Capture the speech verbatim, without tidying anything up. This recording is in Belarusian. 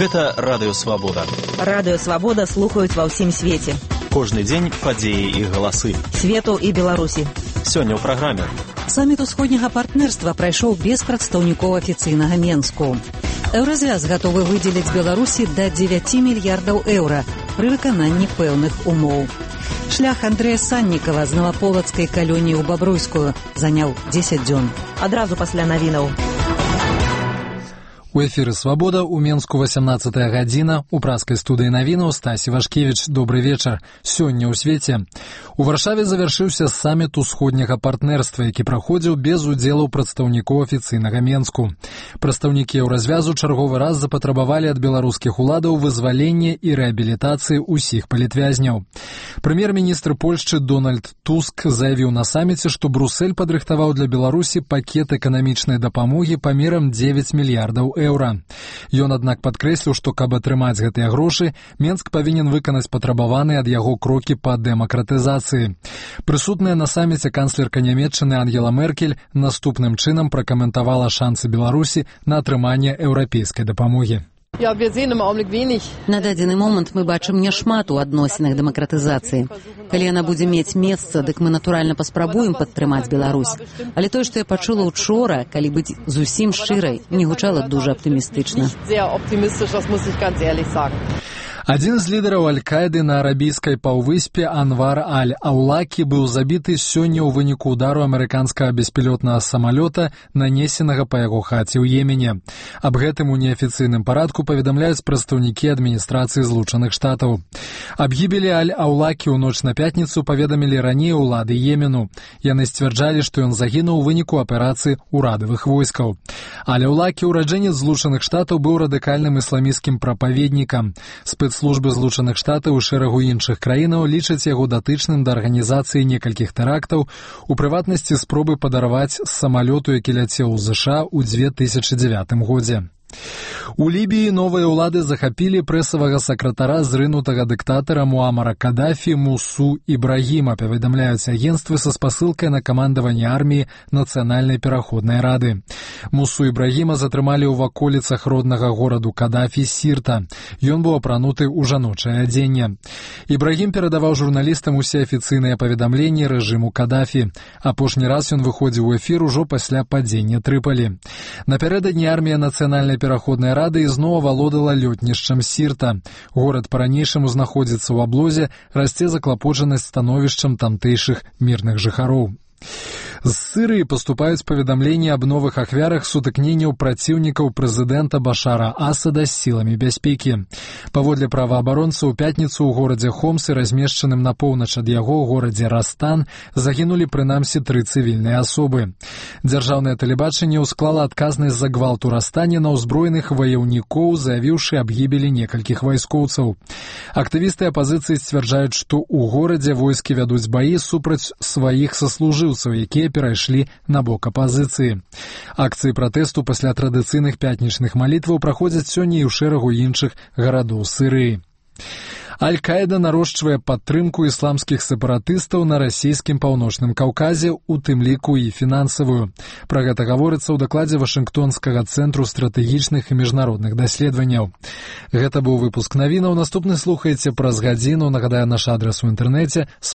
Гэта Радыё Свабода. Радыё Свабода слухаюць ва ўсім свеце. Кожны дзень падзеі і галасы. Свету і Беларусі. Сёння ў праграме. Саміт усходняга партнерства прайшоў без прадстаўнікоў афіцыйнага Менску. Еўразвяз гатовы выдзеліць Беларусі да дзевяці мільярдаў еўра пры выкананні пэўных умоў. Шлях Андрэя Саннікава з Наваполацкай калоніі ў Бабруйскую заняў дзесяць дзён. Адразу пасля навінаў. У эфіры «Свабода» у Менску васямнаццатая гадзіна. У праскай студыі навінаў Стасі Вашкевіч. Добры вечар. Сёння ў свеце. У Варшаве завяршыўся саміт усходняга партнерства, які праходзіў без удзелу прадстаўнікоў афіцыйнага Менску. Прадстаўнікі еўразвязу чарговы раз запатрабавалі ад беларускіх уладаў вызвалення і рэабілітацыі ўсіх палітвязняў. Прэм'ер-міністр Польшчы Дональд Туск заявіў на саміце, што Брусэль падрыхтаваў для Беларусі пакет эканамічнай дапамогі памерам дзевяць мільярдаў еўра. Ён, аднак, падкрэсліў, што каб атрымаць гэтыя грошы, Менск павінен выканаць патрабаваныя ад яго крокі па дэмакратызацыі. Прысутная на саміце канцлерка Нямецчыны Ангела Меркель наступным чынам пракаментавала шансы Беларусі на атрыманне еўрапейскай дапамогі. На дадзены момант мы бачым няшмат у адносінах дэмакратызацыі. Калі яна будзе мець месца, дык мы натуральна паспрабуем падтрымаць Беларусь. Але тое, што я пачула ўчора, калі быць зусім шчырай, не гучала дужа аптымістычна. Адзін з лідараў Аль-Каіды на арабійскай паўвыспе Анвар Аль-Аулакі быў забіты сёння ў выніку удару амерыканскага беспілотнага самалёта, нанесенага па яго хаце ў Йемене. Аб гэтым у неафіцыйным парадку паведамляюць прадстаўнікі адміністрацыі Злучаных Штатаў. Аб гібелі Аль-Аулакі ў ноч на пятніцу паведамілі раней улады Йемену. Яны сцвярджалі, што ён загінуў у выніку аперацыі ўрадавых войскаў. Аль-Аулакі, ураджэнец Злучаных Штатаў, быў радыкальным ісламісцкім прапаведнікам. Спецслужбы Злучаных Штатаў і шэрагу іншых краінаў лічаць яго датычным да арганізацыі некалькіх тэрактаў, у прыватнасці спробы падарваць з самалёту, які ляцеў у ЗША ў дзве тысячы дзявятым годзе. У Лібіі новыя ўлады захапілі прэсавага сакратара зрынутага дыктатара Муамара Кадафі Мусу Ібрагіма, паведамляюць агенцтвы са спасылкай на камандаванне арміі Нацыянальнай пераходнай рады. Мусу Ібрагіма затрымалі ў ваколіцах роднага гораду Кадафі Сірта. Ён быў апрануты ў жаночае адзенне. Ібрагім перадаваў журналістам усе афіцыйныя паведамленні рэжыму Кадафі. Апошні раз ён выходзіў у эфір ужо пасля падзення Трыпалі. Напярэдадні армія Нацыянальнай пераходнай рады ізноў авалодала лётнішчам Сірта. Горад па-ранейшаму знаходзіцца ў аблозе, расце заклапочанасць становішчам тамтэйшых мірных жыхароў. З Сырыі паступаюць паведамленні аб новых ахвярах сутыкненняў праціўнікаў прэзідэнта Башара Асада з сіламі бяспекі. Паводле праваабаронцаў, у пятніцу ў горадзе Хомсы, размешчаным на поўнач ад яго горадзе Растан, загінулі прынамсі тры цывільныя асобы. Дзяржаўнае тэлебачанне ўсклала адказнасць за гвалт у Растане на ўзброеных ваяўнікоў, заявіўшы аб гібелі некалькіх вайскоўцаў. Актывісты апазіцыі сцвярджаюць, што ў горадзе войскі вядуць баі супраць сваіх саслужыўцаў, якія перайшлі на бок апазіцыі. Акцыі пратэсту пасля традыцыйных пятнічных малітваў праходзяць сёння і ў шэрагу іншых гарадоў Сырыі. Аль-Каіда нарошчвае падтрымку ісламскіх сепаратыстаў на расійскім паўночным Каўказе, у тым ліку і фінансавую. Пра гэта гаворыцца ў дакладзе Вашынгтонскага цэнтру стратэгічных і міжнародных даследаванняў. Гэта быў выпуск навінаў. Наступны слухаеце праз гадзіну. Нагадаю, наш адрас у інтэрнэце